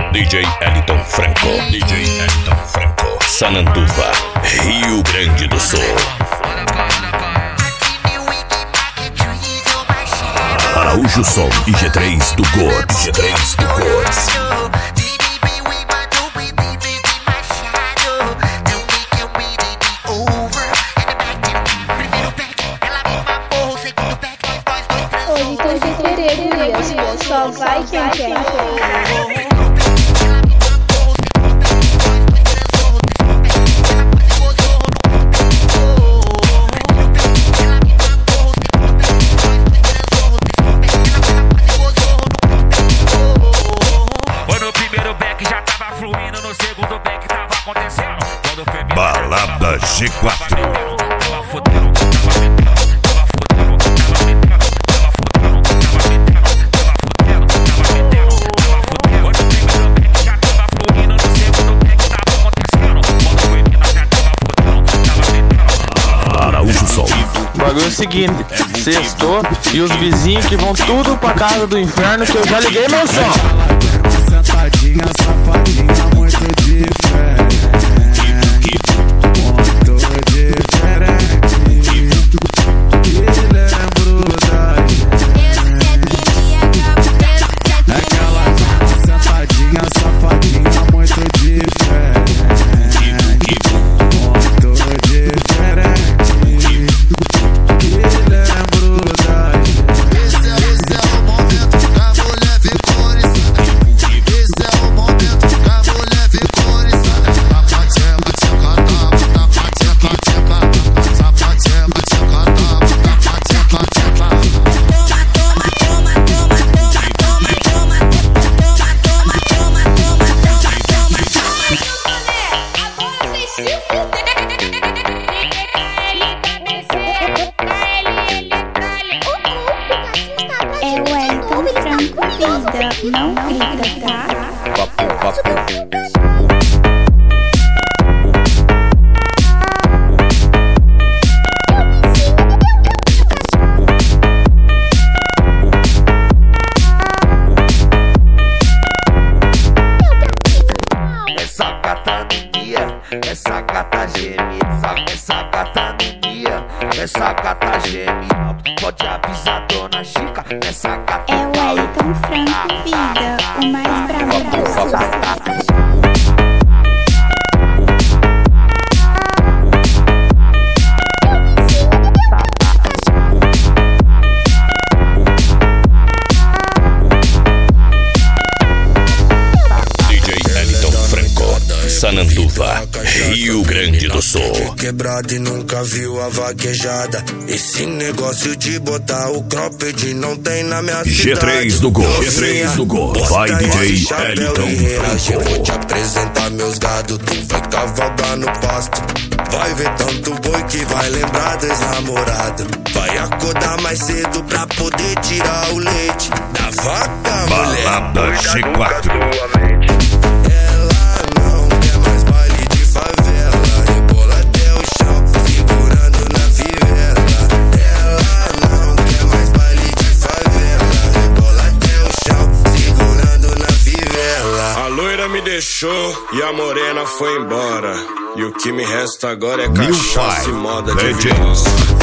DJ Elton Franco, DJ Elton Franco, Sananduva, Rio Grande do Sul. Araújo Som e G3 do Gods, G3 do Gods. Hoje tem que querer, só vai quem quer. Balada G4. Araújo Som. O bagulho é o seguinte, sextou e os vizinhos que vão tudo pra casa do inferno que eu já liguei meu som. Sentadinha, safadinha, muito diferente. Muito diferente. Me lembro da aquela sentadinha, safadinha, muito diferente. Muito diferente. Me lembro da esse é o momento que a mulher ficou oriçada. Esse é o momento que a mulher ficou oriçada. É o Elton Franco Vida, não grita, tá? Essa gata no dia, essa gata geme, essa gata no dia, essa gata geme. Pode avisar Dona Chica, essa gata É o Elton Franco Vida, o mais bravo do sul. Sananduva, Rio Grande do Sul. Quebrado e nunca viu a vaquejada. Esse negócio de botar o cropped não tem na minha cidade. G3 do Gods, G3 do Gods. Vai DJ Elton Eu vou te Franco. apresentar meus gados, tu vai cavalgar no pasto. Vai ver tanto boi que vai lembrar da ex-namorada. Vai acordar mais cedo pra poder tirar o leite da vaca, mulher. Balada G4. Ela não quer mais baile de favela, rebola até o chão, segurando na fivela. Ela não quer mais baile de favela, rebola até o chão, segurando na fivela. A loira me deixou e a morena foi embora. E o que me resta agora é New cachaça Five e moda de Legends. viola.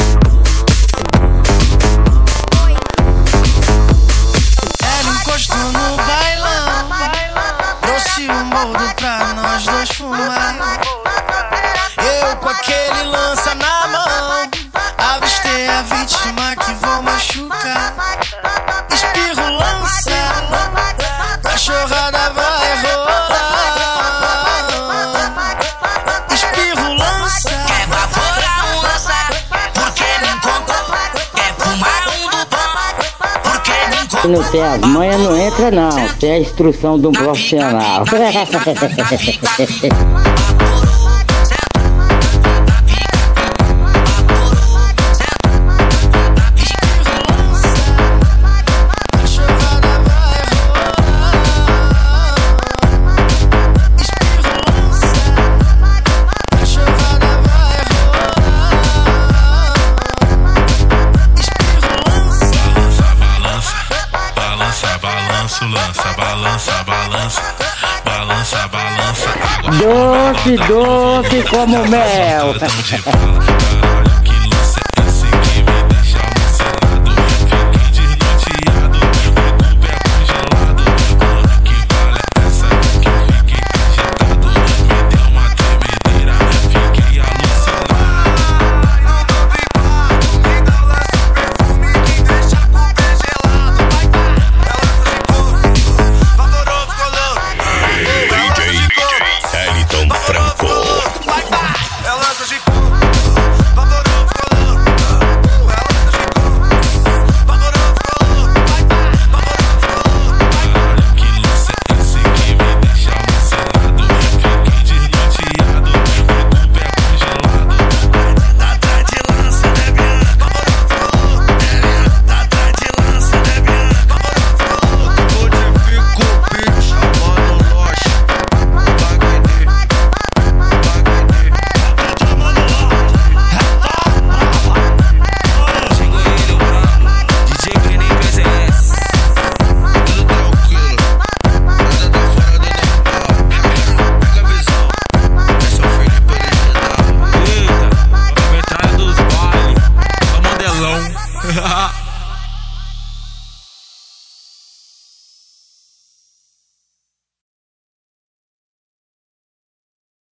Ela encostou no bailão, trouxe um boldo pra nós dois fumar. Eu com aquele lança na mão, avistei a vítima que vou machucar. Espirro lança, cachorrada vai rolar. Espirro lança, quer baforar um lança, porque me encontrou. Quer fumar um do bom, porque me encontrou. Não tem as manhas, não entra não. Tem a instrução de um profissional. Balança, balança, balança, balança. balança, balança. Doce, doce como mel.